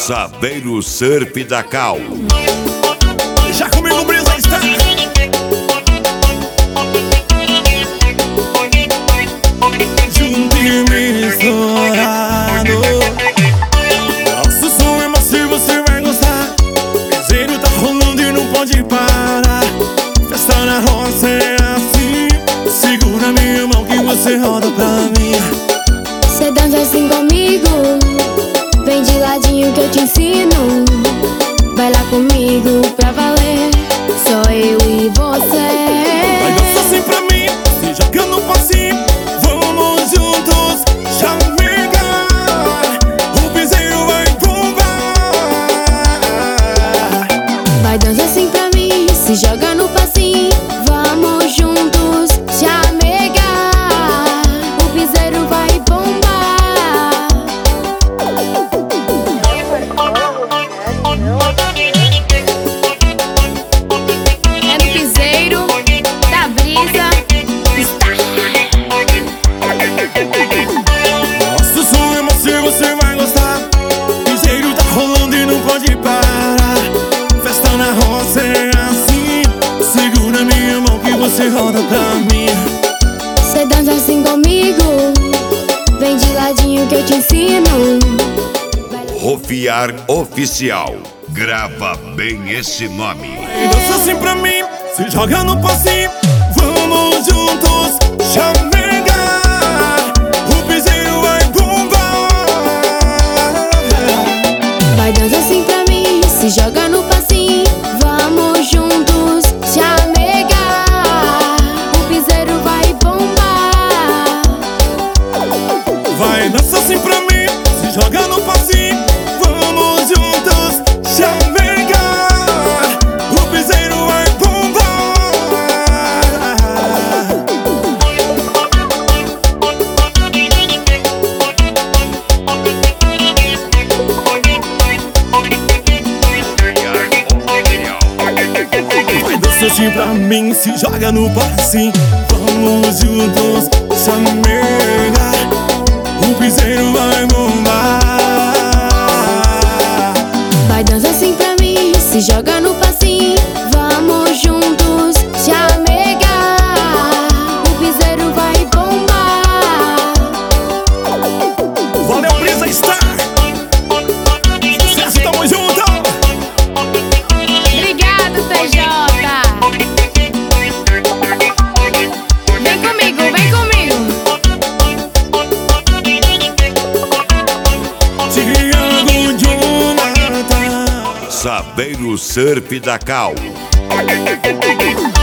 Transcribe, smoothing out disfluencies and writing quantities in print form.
Saveiro Surf da Cal. Já comigo, Brisa está. Junto e misturado. Nosso som é macio, você vai gostar. Piseiro tá rolando e não pode parar. Festa na roça é assim. Segura minha mão que você roda pra mim. Cê dança assim comigo, vem de ladinho que eu te ensino. Vai lá comigo pra valer, só eu e você. Vai dançar assim pra mim, se joga no passinho. Vamos juntos, chamegar. O piseiro vai bombar. Vai dançar assim pra mim, se joga no passinho. Vamos juntos, chamegar. O piseiro vai bombar. É no piseiro da Brisa está. Nosso som é macio, você vai gostar. Piseiro tá rolando e não pode parar. Festa na roça é assim. Segura minha mão que você roda pra mim. Cê dança assim comigo, vem de ladinho que eu te ensino. Rofiar Oficial. Grava bem esse nome. Dança assim pra mim, se joga no passinho. Vamos juntos, chamegar. O piseiro vai bombar. Vai dançar assim pra mim, se joga no passinho. Vamos juntos, chamegar. O piseiro vai bombar. Vai dançar assim pra mim, se joga no passinho. Vamos juntos, chamegar. O piseiro vai bombar. Vai dançar assim pra mim, se joga no passinho. Vamos juntos, chamegar. O piseiro vai bombar. Vai dançar assim pra mim, se joga no passinho. Vamos juntos, chamegar. O piseiro vai bombar. Valeu, Brisa está. Sucesso, tamo junto. Obrigado, TJ. Vem comigo, vem comigo. Tiago Jonathan. Saveiro Surf da Cal.